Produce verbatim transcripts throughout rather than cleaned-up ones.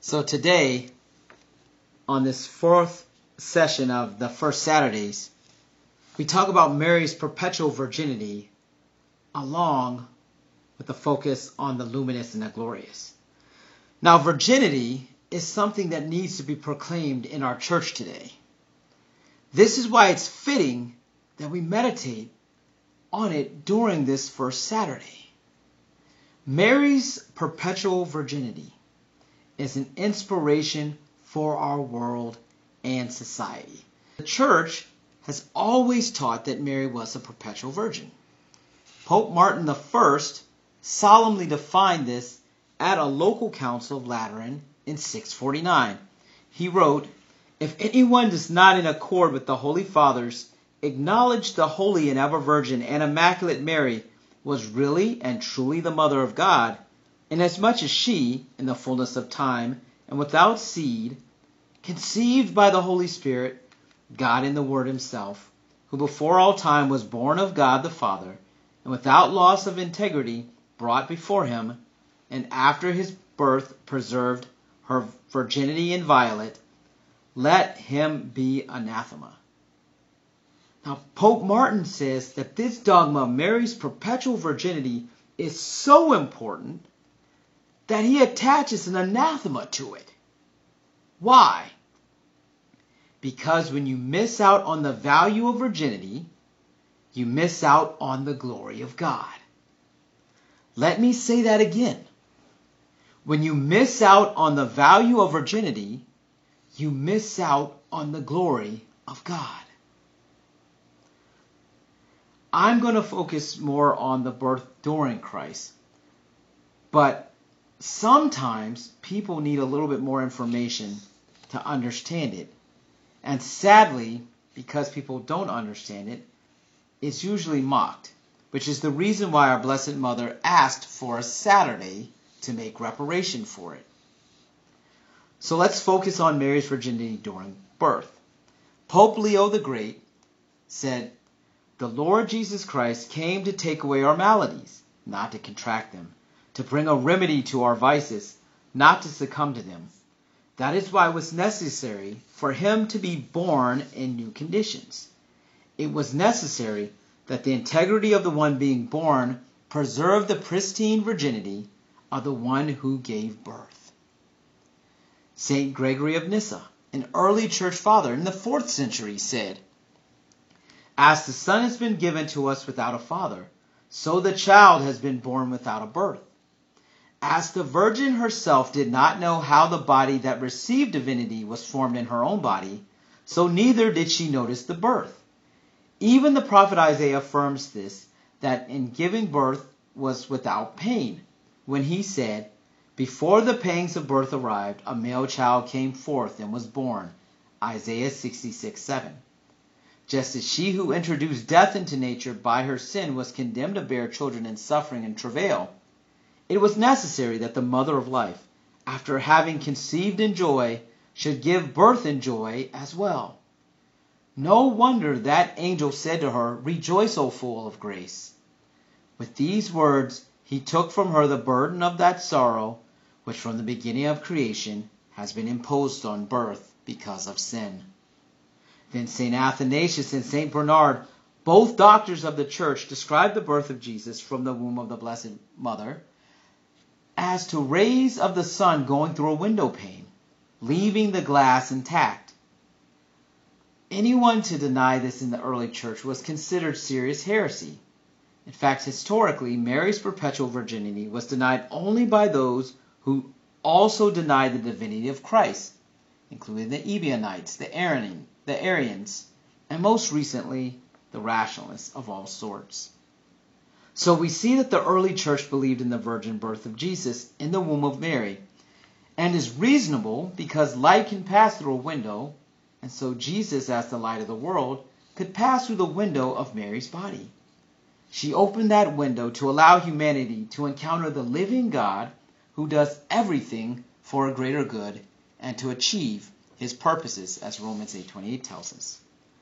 So today, on this fourth session of the First Saturdays, we talk about Mary's perpetual virginity along with the focus on the luminous and the glorious. Now, virginity is something that needs to be proclaimed in our church today. This is why it's fitting that we meditate on it during this first Saturday. Mary's perpetual virginity is an inspiration for our world and society. The church has always taught that Mary was a perpetual virgin. Pope Martin the First solemnly defined this at a local council of Lateran in six forty-nine. He wrote, "If anyone does not in accord with the Holy Fathers acknowledge the Holy and Ever Virgin and Immaculate Mary was really and truly the Mother of God, inasmuch as she, in the fullness of time and without seed, conceived by the Holy Spirit, God in the Word himself, who before all time was born of God the Father, and without loss of integrity brought before him, and after his birth preserved her virginity inviolate, let him be anathema." Now, Pope Martin says that this dogma of Mary's perpetual virginity is so important that he attaches an anathema to it. Why? Because when you miss out on the value of virginity, you miss out on the glory of God. Let me say that again. When you miss out on the value of virginity, you miss out on the glory of God. I'm going to focus more on the birth during Christ, but sometimes people need a little bit more information to understand it. And sadly, because people don't understand it, it's usually mocked, which is the reason why our Blessed Mother asked for a Saturday to make reparation for it. So let's focus on Mary's virginity during birth. Pope Leo the Great said, "The Lord Jesus Christ came to take away our maladies, not to contract them, to bring a remedy to our vices, not to succumb to them. That is why it was necessary for him to be born in new conditions. It was necessary that the integrity of the one being born preserve the pristine virginity of the one who gave birth." Saint Gregory of Nyssa, an early church father in the fourth century, said, "As the Son has been given to us without a father, so the child has been born without a birth. As the Virgin herself did not know how the body that received divinity was formed in her own body, so neither did she notice the birth. Even the prophet Isaiah affirms this, that in giving birth was without pain, when he said, 'Before the pangs of birth arrived, a male child came forth and was born.' Isaiah sixty-six seven. Just as she who introduced death into nature by her sin was condemned to bear children in suffering and travail, it was necessary that the mother of life, after having conceived in joy, should give birth in joy as well. No wonder that angel said to her, 'Rejoice, O full of grace.' With these words, he took from her the burden of that sorrow which from the beginning of creation has been imposed on birth because of sin." Then Saint Athanasius and Saint Bernard, both doctors of the church, described the birth of Jesus from the womb of the Blessed Mother as to rays of the sun going through a window pane, leaving the glass intact. Anyone to deny this in the early church was considered serious heresy. In fact, historically, Mary's perpetual virginity was denied only by those who also denied the divinity of Christ, including the Ebionites, the Arian, the Arians, and most recently, the rationalists of all sorts. So we see that the early church believed in the virgin birth of Jesus in the womb of Mary, and is reasonable because light can pass through a window, and so Jesus, as the light of the world, could pass through the window of Mary's body. She opened that window to allow humanity to encounter the living God who does everything for a greater good and to achieve his purposes, as Romans eight twenty-eight tells us.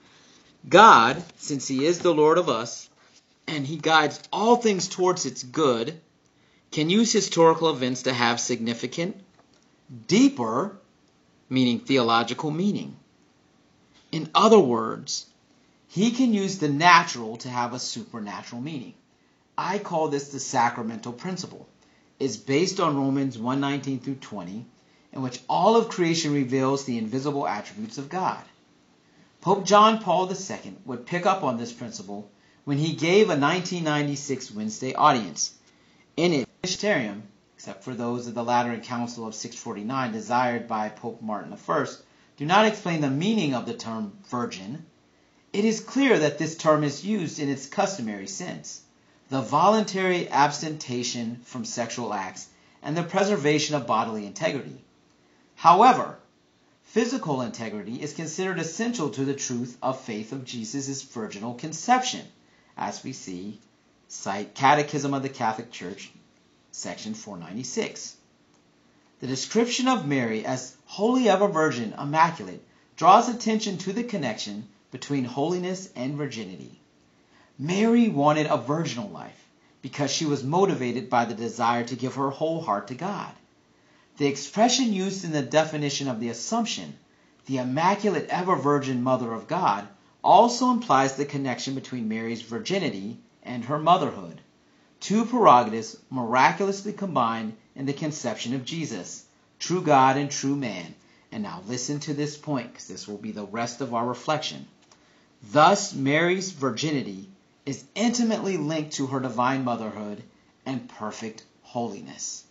God, since he is the Lord of us, and he guides all things towards its good, can use historical events to have significant, deeper, meaning theological meaning. In other words, he can use the natural to have a supernatural meaning. I call this the sacramental principle. It's based on Romans one nineteen through twenty, in which all of creation reveals the invisible attributes of God. Pope John Paul the Second would pick up on this principle when he gave a nineteen ninety-six Wednesday audience. In it, Magisterium, except for those of the Lateran Council of six forty-nine desired by Pope Martin the First, do not explain the meaning of the term virgin. It is clear that this term is used in its customary sense, the voluntary abstention from sexual acts and the preservation of bodily integrity. However, physical integrity is considered essential to the truth of faith of Jesus' virginal conception, as we see, cite Catechism of the Catholic Church, section four ninety-six. The description of Mary as Holy Ever Virgin, Immaculate, draws attention to the connection between holiness and virginity. Mary wanted a virginal life because she was motivated by the desire to give her whole heart to God. The expression used in the definition of the Assumption, the Immaculate Ever Virgin Mother of God, also implies the connection between Mary's virginity and her motherhood, two prerogatives miraculously combined in the conception of Jesus, true God and true man. And now listen to this point, because this will be the rest of our reflection. Thus, Mary's virginity is intimately linked to her divine motherhood and perfect holiness.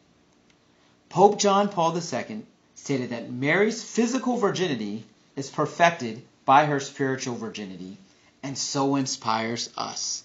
Pope John Paul the Second stated that Mary's physical virginity is perfected by her spiritual virginity, and so inspires us.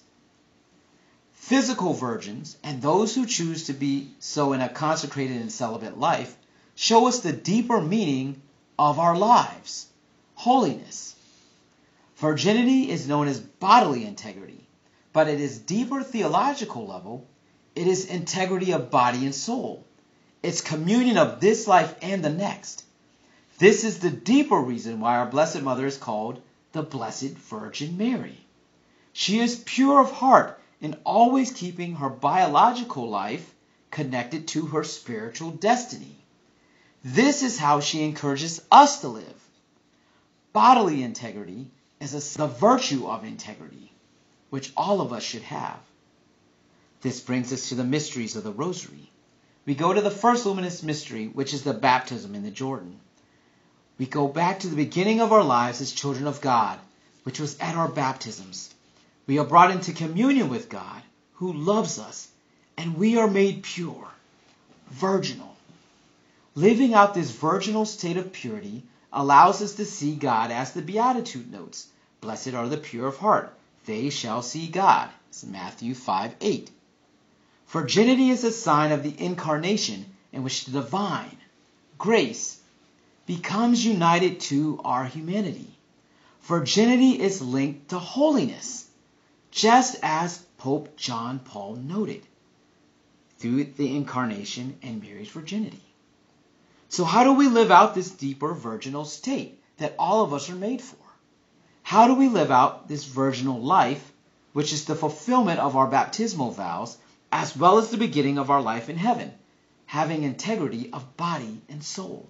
Physical virgins, and those who choose to be so in a consecrated and celibate life, show us the deeper meaning of our lives, holiness. Virginity is known as bodily integrity, but at its deeper theological level, it is integrity of body and soul. It's communion of this life and the next. This is the deeper reason why our Blessed Mother is called the Blessed Virgin Mary. She is pure of heart and always keeping her biological life connected to her spiritual destiny. This is how she encourages us to live. Bodily integrity is a, the virtue of integrity, which all of us should have. This brings us to the mysteries of the Rosary. We go to the first luminous mystery, which is the baptism in the Jordan. We go back to the beginning of our lives as children of God, which was at our baptisms. We are brought into communion with God, who loves us, and we are made pure, virginal. Living out this virginal state of purity allows us to see God as the Beatitude notes. Blessed are the pure of heart, they shall see God. It's Matthew five eight. Virginity is a sign of the incarnation in which the divine grace becomes united to our humanity. Virginity is linked to holiness, just as Pope John Paul noted, through the incarnation and Mary's virginity. So how do we live out this deeper virginal state that all of us are made for? How do we live out this virginal life, which is the fulfillment of our baptismal vows, as well as the beginning of our life in heaven, having integrity of body and soul?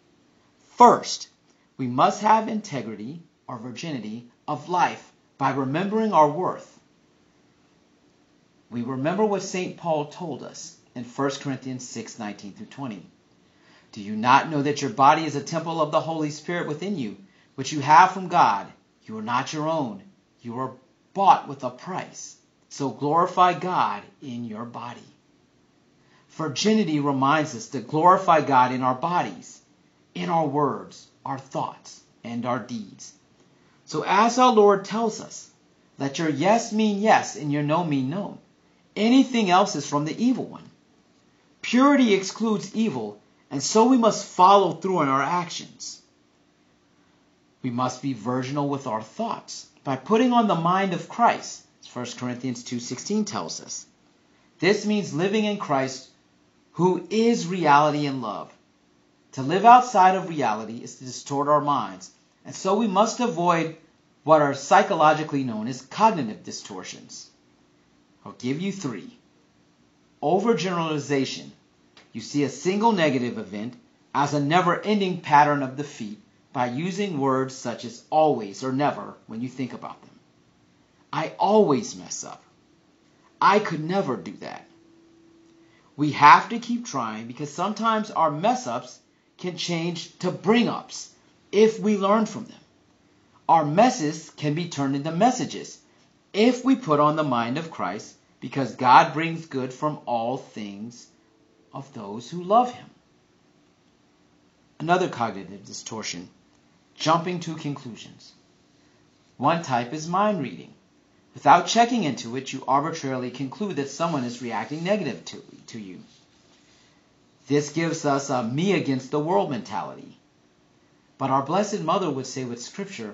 First, we must have integrity or virginity of life by remembering our worth. We remember what Saint Paul told us in First Corinthians six nineteen through twenty. Do you not know that your body is a temple of the Holy Spirit within you, which you have from God? You are not your own. You are bought with a price. So glorify God in your body. Virginity reminds us to glorify God in our bodies, in our words, our thoughts, and our deeds. So as our Lord tells us, let your yes mean yes and your no mean no. Anything else is from the evil one. Purity excludes evil, and so we must follow through in our actions. We must be virginal with our thoughts by putting on the mind of Christ, as First Corinthians two sixteen tells us. This means living in Christ, who is reality and love. To live outside of reality is to distort our minds, and so we must avoid what are psychologically known as cognitive distortions. I'll give you three. Overgeneralization. You see a single negative event, as a never-ending pattern of defeat by using words such as always or never when you think about them. I always mess up. I could never do that. We have to keep trying because sometimes our mess-ups can change to bring-ups if we learn from them. Our messes can be turned into messages if we put on the mind of Christ, because God brings good from all things of those who love him. Another cognitive distortion, jumping to conclusions. One type is mind reading. Without checking into it, you arbitrarily conclude that someone is reacting negative to, to you. This gives us a me against the world mentality. But our Blessed Mother would say with Scripture,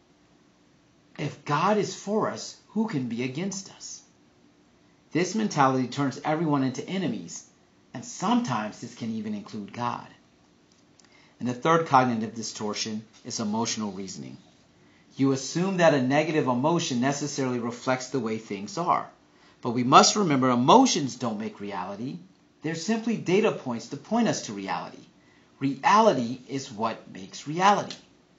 if God is for us, who can be against us? This mentality turns everyone into enemies, and sometimes this can even include God. And the third cognitive distortion is emotional reasoning. You assume that a negative emotion necessarily reflects the way things are. But we must remember emotions don't make reality. They're simply data points to point us to reality. Reality is what makes reality.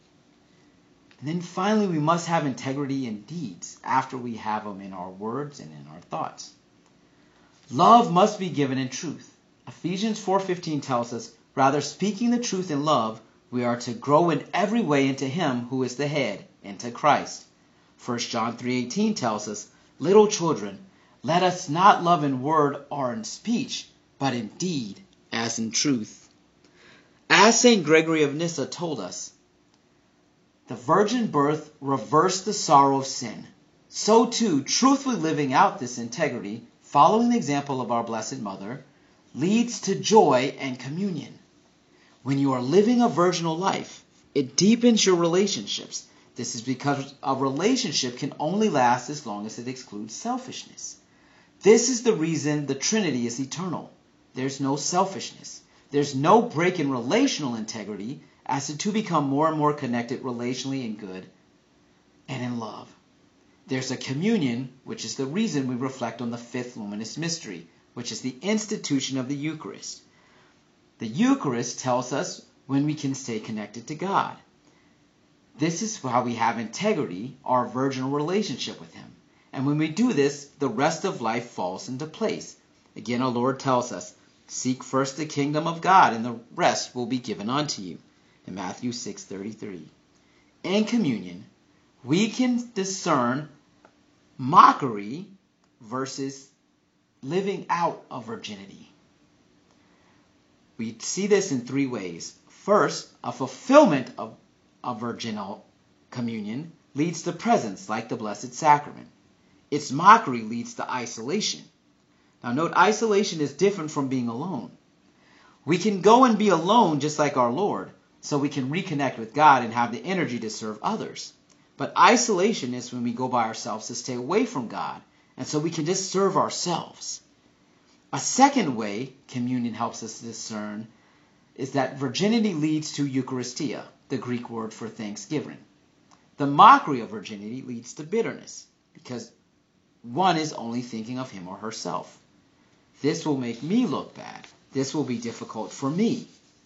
And then finally, we must have integrity in deeds after we have them in our words and in our thoughts. Love must be given in truth. Ephesians four fifteen tells us, rather speaking the truth in love, we are to grow in every way into him who is the head, into Christ. First John three eighteen tells us, little children, let us not love in word or in speech, but in deed as in truth. As Saint Gregory of Nyssa told us, the virgin birth reversed the sorrow of sin. So too, truthfully living out this integrity, following the example of our Blessed Mother, leads to joy and communion. When you are living a virginal life, it deepens your relationships. This is because a relationship can only last as long as it excludes selfishness. This is the reason the Trinity is eternal. There's no selfishness. There's no break in relational integrity as the two become more and more connected relationally in good and in love. There's a communion, which is the reason we reflect on the fifth luminous mystery, which is the institution of the Eucharist. The Eucharist tells us when we can stay connected to God. This is how we have integrity, our virginal relationship with him. And when we do this, the rest of life falls into place. Again, our Lord tells us, seek first the kingdom of God, and the rest will be given unto you. In Matthew six thirty-three. In communion, we can discern mockery versus living out of virginity. We see this in three ways. First, a fulfillment of a virginal communion leads to presence, like the Blessed Sacrament. Its mockery leads to isolation. Now note, isolation is different from being alone. We can go and be alone just like our Lord, so we can reconnect with God and have the energy to serve others. But isolation is when we go by ourselves to stay away from God, and so we can just serve ourselves. A second way communion helps us discern is that virginity leads to Eucharistia, the Greek word for thanksgiving. The mockery of virginity leads to bitterness, because one is only thinking of him or herself. This will make me look bad. This will be difficult for me.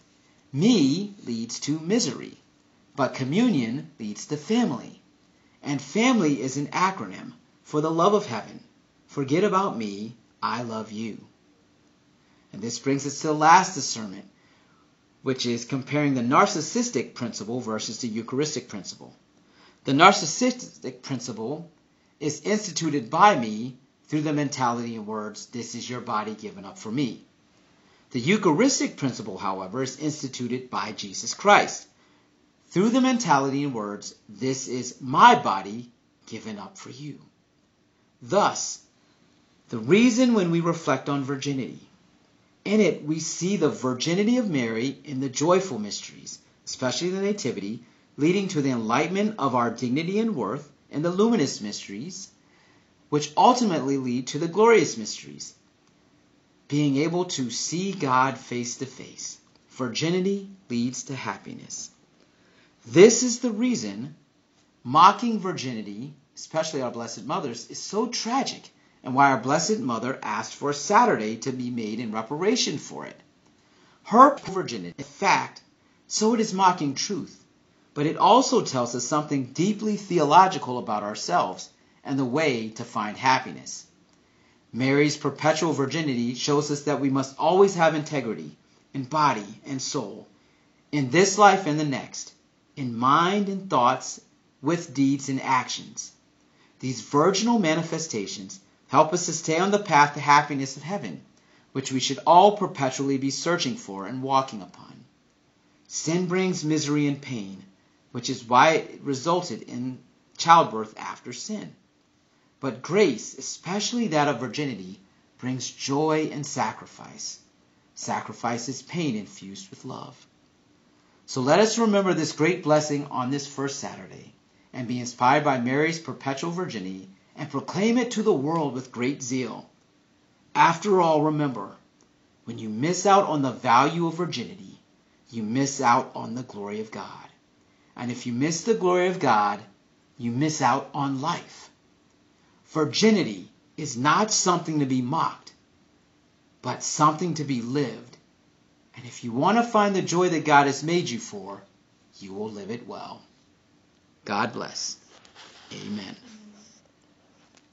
Me leads to misery, but communion leads to family. And family is an acronym for the love of heaven. Forget about me, I love you. And this brings us to the last discernment, which is comparing the narcissistic principle versus the Eucharistic principle. The narcissistic principle is instituted by me through the mentality and words, this is your body given up for me. The Eucharistic principle, however, is instituted by Jesus Christ through the mentality and words, this is my body given up for you. Thus, the reason when we reflect on virginity, in it we see the virginity of Mary in the joyful mysteries, especially the Nativity, leading to the enlightenment of our dignity and worth, and the luminous mysteries, which ultimately lead to the glorious mysteries, being able to see God face to face. Virginity leads to happiness. This is the reason mocking virginity, especially our Blessed Mother's, is so tragic, and why our Blessed Mother asked for a Saturday to be made in reparation for it. Her virginity, in fact, so it is mocking truth, but it also tells us something deeply theological about ourselves and the way to find happiness. Mary's perpetual virginity shows us that we must always have integrity in body and soul, in this life and the next, in mind and thoughts, with deeds and actions. These virginal manifestations help us to stay on the path to happiness of heaven, which we should all perpetually be searching for and walking upon. Sin brings misery and pain, which is why it resulted in childbirth after sin. But grace, especially that of virginity, brings joy and sacrifice. Sacrifice is pain infused with love. So let us remember this great blessing on this first Saturday, and be inspired by Mary's perpetual virginity, and proclaim it to the world with great zeal. After all, remember, when you miss out on the value of virginity, you miss out on the glory of God. And if you miss the glory of God, you miss out on life. Virginity is not something to be mocked, but something to be lived. And if you want to find the joy that God has made you for, you will live it well. God bless. Amen.